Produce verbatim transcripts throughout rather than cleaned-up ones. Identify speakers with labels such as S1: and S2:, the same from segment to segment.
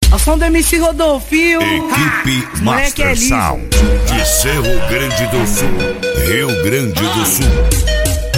S1: Ao som do M C Rodolfinho.
S2: Equipe ha, Master é Sound de Cerro Grande do Sul, Rio Grande do Sul.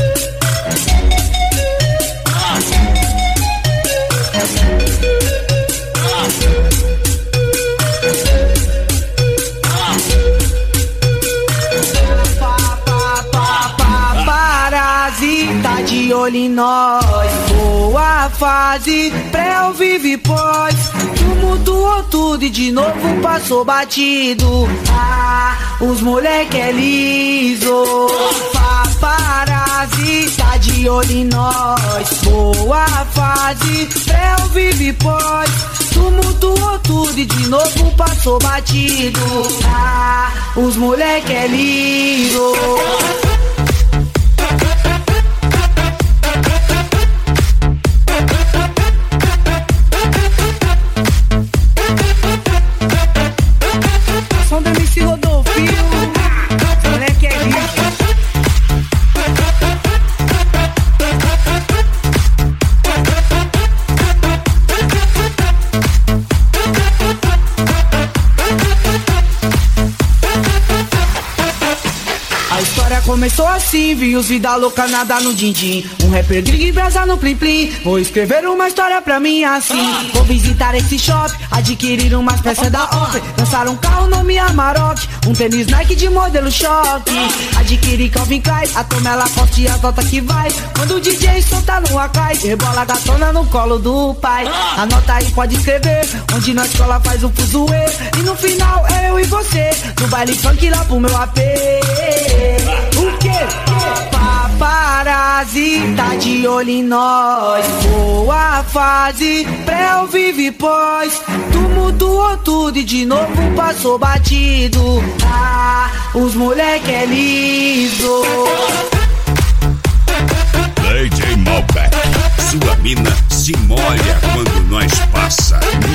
S1: Tá de olho em nós, boa fase, pré, vive pós. Tumultuou tudo e de novo passou batido. Ah, os moleque é liso. Paparazzi, tá de olho em nós, boa fase, pré, vive pós. Tumultuou tudo e de novo passou batido. Ah, os moleque é liso. Começou assim, vi os vida louca nada no din-din. Um rapper gringo e brasa no plim-plim. Vou escrever uma história pra mim assim. Vou visitar esse shopping, adquirir umas peças da Opel. Lançar um carro nome Amarok, um tênis Nike de modelo choque. Adquirir Calvin Klein, a Tomé Lacoste e a nota que vai. Quando o D J solta no Akai, rebola gatona no colo do pai. Anota aí, pode escrever, onde na escola faz o fuzuê. E no final é eu e você, no baile funk lá pro meu A P. O quê? Paparazzi, tá de olho em nós, boa fase, pré, vive pós. Tumultuou tudo e de novo passou batido. Ah, os moleque é liso.
S2: D J Malbec, sua mina se molha quando nós passa.